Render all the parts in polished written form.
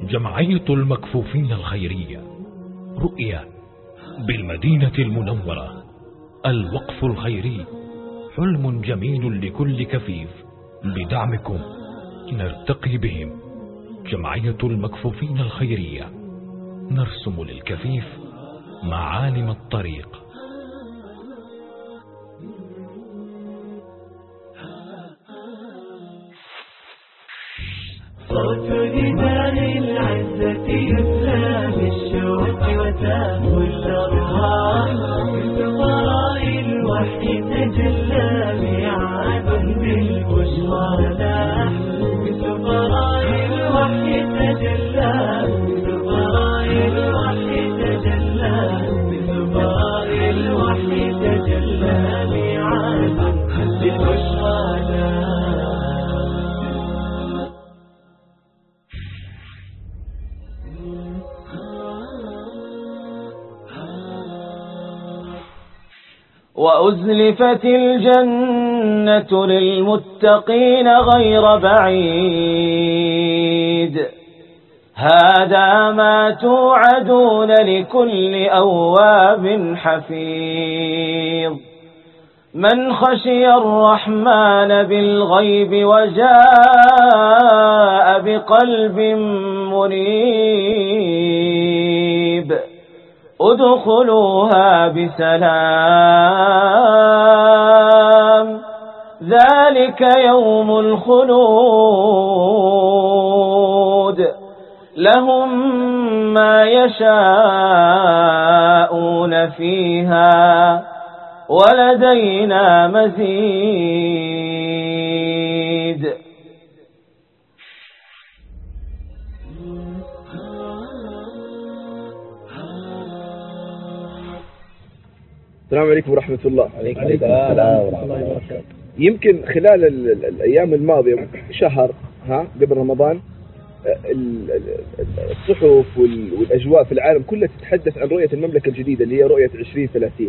جمعية المكفوفين الخيرية رؤية بالمدينة المنورة. الوقف الخيري حلم جميل لكل كفيف، بدعمكم نرتقي بهم. جمعية المكفوفين الخيرية، نرسم للكفيف معالم الطريق. صوت نداء العزة يتلى بالشوق وتهوى الأرواح، بفضاء الوحي تجلى ميعاد بالبشرى لاح، بفضاء الوحي تجلى، بفضاء الوحي تجلى، بفضاء الوحي تجلى ميعاد بالبشرى لاح. وأزلفت الجنة للمتقين غير بعيد، هذا ما توعدون لكل أواب حفيظ. من خشي الرحمن بالغيب وجاء بقلب منيب، ادخلوها بسلام، ذلك يوم الخلود، لهم ما يشاءون فيها ولدينا مزيد. السلام عليكم ورحمة الله. عليكم السلام ورحمة الله وبركاته. يمكن خلال الأيام الماضية شهر قبل رمضان الصحف والأجواء في العالم كلها تتحدث عن رؤية المملكة الجديدة اللي هي رؤية 2030.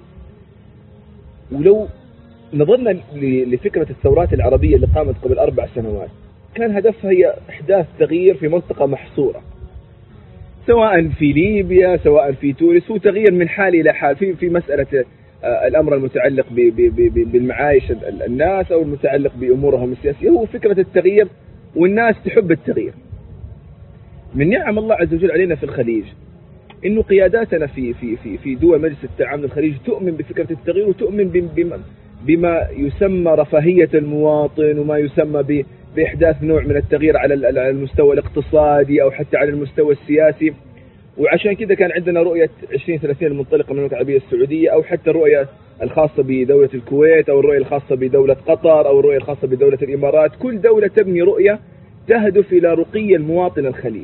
ولو نظرنا لفكرة الثورات العربية اللي قامت قبل 4 سنوات، كان هدفها هي إحداث تغيير في منطقة محصورة، سواء في ليبيا سواء في تونس، هو تغيير من حال إلى حال في مسألة الأمر المتعلق بالمعايش الناس أو المتعلق بأمورهم السياسية. هو فكرة التغيير، والناس تحب التغيير. من نعم الله عز وجل علينا في الخليج إنه قياداتنا في دول مجلس التعاون الخليج تؤمن بفكرة التغيير، وتؤمن بما يسمى رفاهية المواطن، وما يسمى بإحداث نوع من التغيير على المستوى الاقتصادي أو حتى على المستوى السياسي. وعشان كذا كان عندنا رؤية 2030 المنطلقة من المملكة العربية السعودية، أو حتى الرؤية الخاصة بدولة الكويت، أو الرؤية الخاصة بدولة قطر، أو الرؤية الخاصة بدولة الإمارات. كل دولة تبني رؤية تهدف إلى رقي المواطن الخليجي.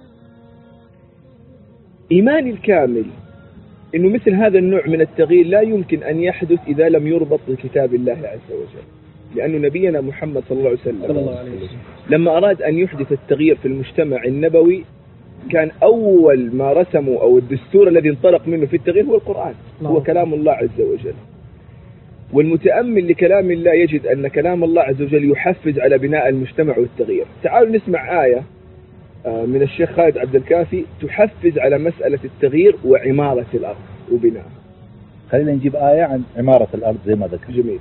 إيماني الكامل إنه مثل هذا النوع من التغيير لا يمكن أن يحدث إذا لم يربط بكتاب الله عز وجل، لأن نبينا محمد صلى الله عليه وسلم لما أراد أن يحدث التغيير في المجتمع النبوي، كان أول ما رسموا أو الدستور الذي انطلق منه في التغيير هو القرآن، هو كلام الله عز وجل. والمتأمل لكلام الله يجد أن كلام الله عز وجل يحفز على بناء المجتمع والتغيير. تعالوا نسمع آية من الشيخ خالد عبد الكافي تحفز على مسألة التغيير وعمارة الأرض وبناءها. خلينا نجيب آية عن عمارة الأرض زي ما ذكر. جميل.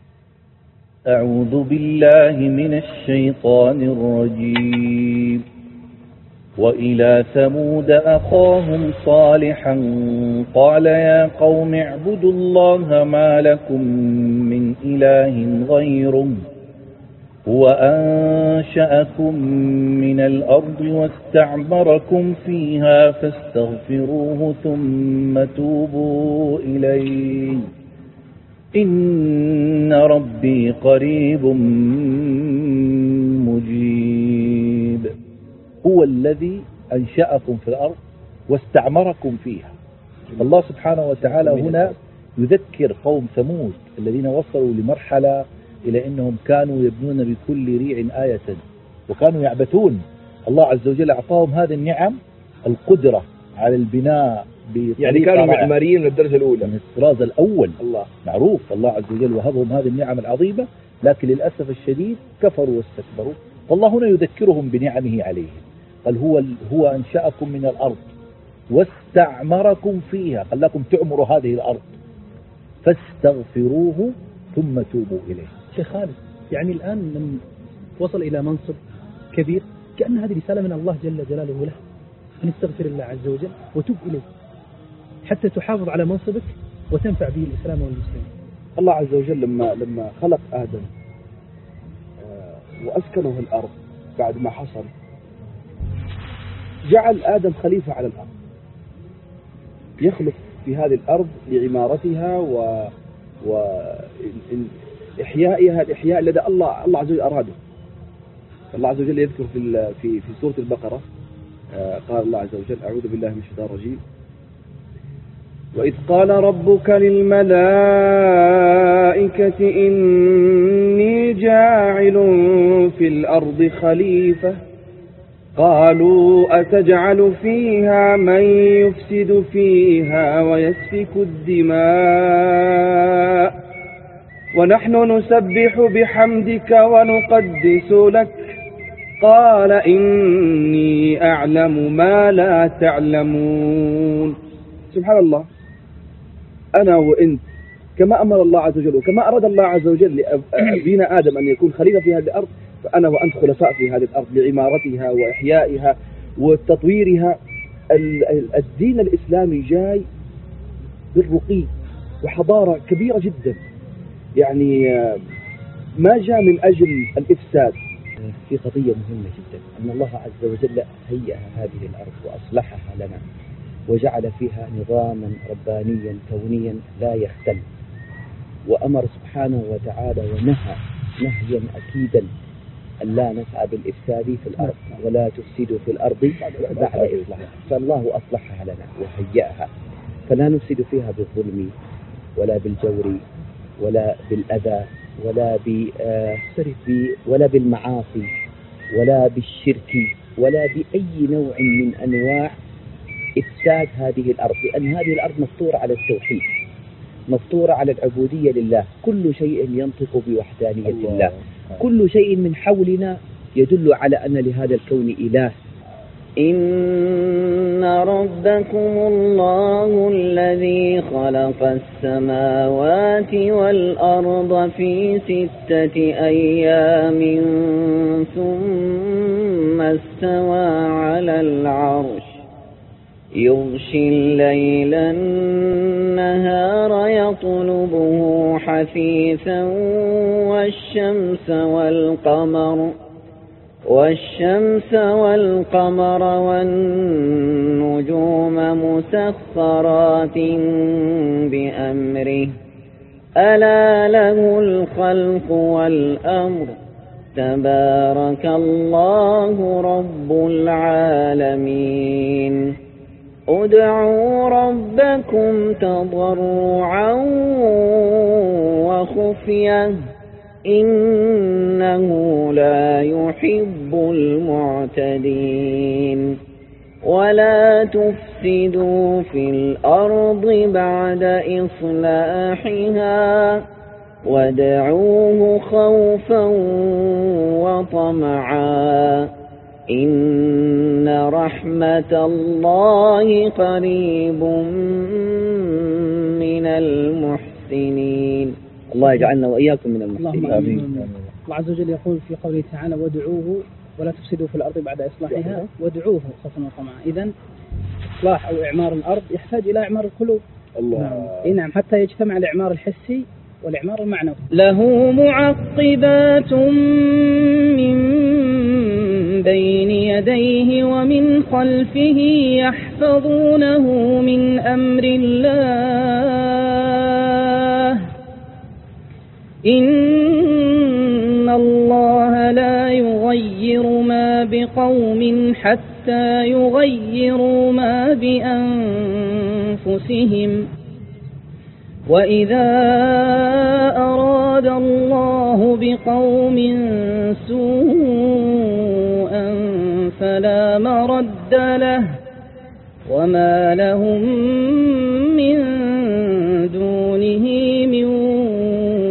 أعوذ بالله من الشيطان الرجيم. وإلى ثمود أخاهم صالحا قال يا قوم اعبدوا الله ما لكم من إله غيره هو أنشأكم من الأرض واستعمركم فيها فاستغفروه ثم توبوا إليه إن ربي قريب مجيب. هو الذي أنشأكم في الأرض واستعمركم فيها. الله سبحانه وتعالى هنا يذكر قوم ثمود الذين وصلوا لمرحلة إلى أنهم كانوا يبنون بكل ريع آية وكانوا يعبثون. الله عز وجل أعطاهم هذه النعم، القدرة على البناء، يعني كانوا معماريين من الدرجة الأولى، من الطراز الأول. الله معروف الله عز وجل وهبهم هذه النعم العظيمة، لكن للأسف الشديد كفروا واستكبروا. والله هنا يذكرهم بنعمه عليهم. قال هو أنشأكم من الأرض واستعمركم فيها، قال لكم تعمروا هذه الأرض فاستغفروه ثم توبوا إليه. شيخ خالد، يعني الآن من وصل إلى منصب كبير كأن هذه رسالة من الله جل جلاله له أن استغفر الله عز وجل وتوب إليه حتى تحافظ على منصبك وتنفع به الإسلام والمسلمين. الله عز وجل لما خلق آدم وأسكنه الأرض بعد ما حصل، جعل آدم خليفة على الأرض يخلق في هذه الأرض لعمارتها وإحيائها الإحياء الذي الله عز وجل أراده. الله عز وجل يذكر في سورة البقرة، قال الله عز وجل: أعوذ بالله من الشيطان الرجيم: وإذ قال ربك للملائكة إني جاعل في الأرض خليفة قالوا أتجعل فيها من يفسد فيها ويسفك الدماء ونحن نسبح بحمدك ونقدس لك قال إني أعلم ما لا تعلمون. سبحان الله، أنا وإنت كما أمر الله عز وجل وكما أراد الله عز وجل لأبينا آدم أن يكون خليفة في هذه الأرض، فأنا وأنت خلفاء في هذه الأرض لعمارتها وإحيائها وتطويرها. الدين الإسلامي جاي بالرقي وحضارة كبيرة جدا، يعني ما جاء من أجل الإفساد. في قضية مهمة جدا، أن الله عز وجل هيأ هذه الأرض وأصلحها لنا وجعل فيها نظاما ربانيا كونيا لا يختل، وأمر سبحانه وتعالى ونهى نهيا أكيدا أن لا نسعى بالإفساد في الأرض ولا تفسدوا في الأرض بعد إصلاحها، فالله أصلحها لنا وهيأها، فلا نفسد فيها بالظلم ولا بالجور ولا بالأذى ولا بالمعاصي ولا بالشرك ولا بأي نوع من أنواع إفساد هذه الأرض، لأن هذه الأرض مفطورة على التوحيد، مفطورة على العبودية لله، كل شيء ينطق بوحدانية الله، كل شيء من حولنا يدل على أن لهذا الكون إله. إن ربكم الله الذي خلق السماوات والأرض في 6 أيام ثم استوى على العرش يغشي الليل النهار يطلبه حثيثا والشمس والقمر والنجوم مسخرات بأمره ألا له الخلق والأمر تبارك الله رب العالمين. ادعوا ربكم تضرعا وخفية إنه لا يحب المعتدين. ولا تفسدوا في الأرض بعد إصلاحها وادعوه خوفا وطمعا إن رحمة الله قريب من المحسنين. الله يجعلنا وإياكم من المحسنين. آمين. الله عز وجل يقول في قوله تعالى: وادعوه ولا تفسدوا في الأرض بعد إصلاحها وادعوه خوفا وطمعا. إذن إصلاح أو إعمار الأرض يحتاج إلى إعمار القلوب. الله. نعم، حتى يجتمع الإعمار الحسي والإعمار المعنوي. له معقبات من بين يديه ومن خلفه يحفظونه من أمر الله إن الله لا يغير ما بقوم حتى يغيروا ما بأنفسهم وإذا أراد الله بقوم سوءا فلا مرد له وما لهم من دونه من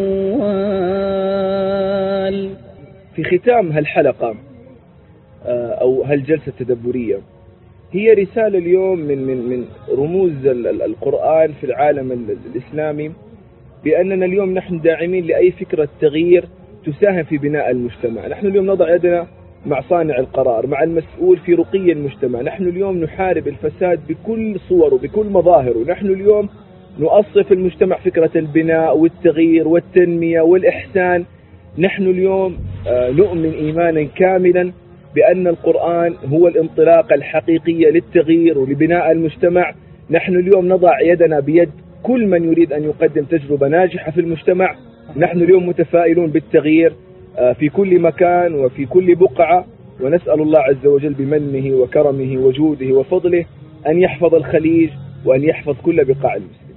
وال. في ختام هالحلقة أو هالجلسة التدبرية هي رسالة اليوم من رموز القرآن في العالم الإسلامي، بأننا اليوم نحن داعمين لأي فكرة تغيير تساهم في بناء المجتمع. نحن اليوم نضع يدنا مع صانع القرار، مع المسؤول في رقي المجتمع. نحن اليوم نحارب الفساد بكل صوره بكل مظاهره. نحن اليوم نؤصل في المجتمع فكرة البناء والتغيير والتنمية والإحسان. نحن اليوم نؤمن إيمانا كاملا بأن القرآن هو الانطلاقة الحقيقية للتغيير ولبناء المجتمع. نحن اليوم نضع يدنا بيد كل من يريد أن يقدم تجربة ناجحة في المجتمع. نحن اليوم متفائلون بالتغيير في كل مكان وفي كل بقعة، ونسأل الله عز وجل بمنه وكرمه وجوده وفضله أن يحفظ الخليج وأن يحفظ كل بقاع المسلمين.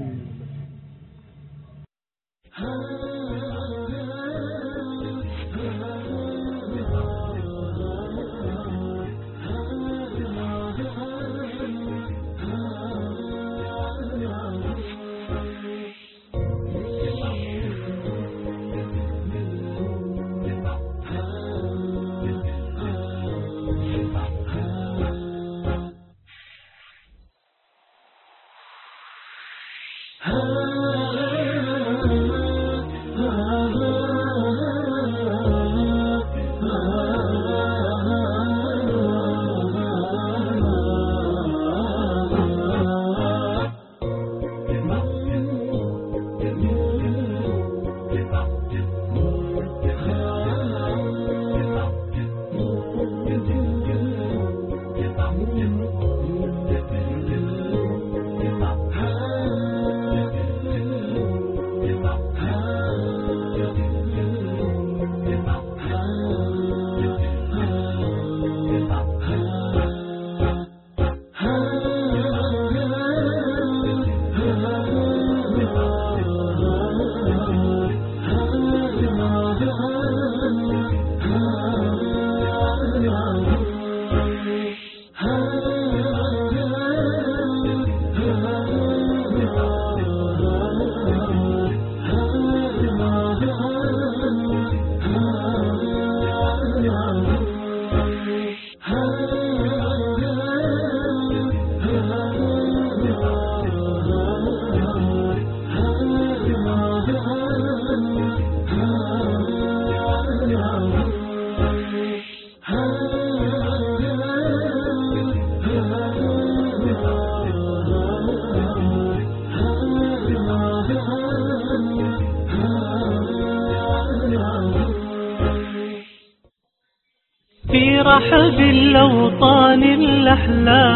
رحب الأوطان الأحلى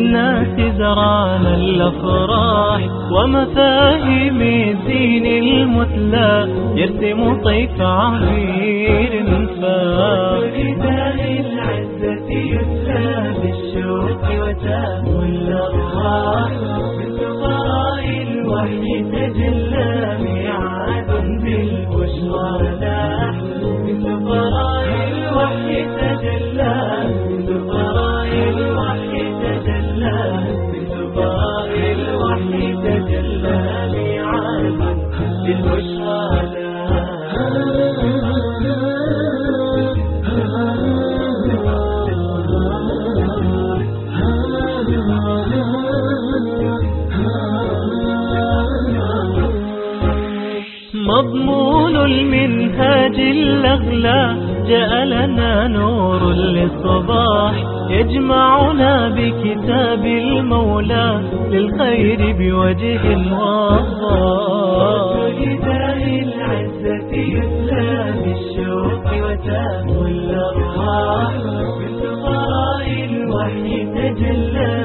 للناس زرعنا الأفراح ومفاهيم الدين المثلى يرسم طيف عبير فاح رداء العزة يسلى بالشوق وتاب الأرواح من سفراء الوحي تجلى ميعاد بالبشرى لاح من سفراء الوحي تجلى من سفراء الوحي تجلى من سفراء الوحي تجلى ميعاد بالبشرى مضمون المنهاج الأغلى جاء لنا نور للصباح يجمعنا بكتاب المولى للخير بوجه وضاح رداء العزة يسلى بالشوق وتاب الأرواح من سفراء الوحي تجلى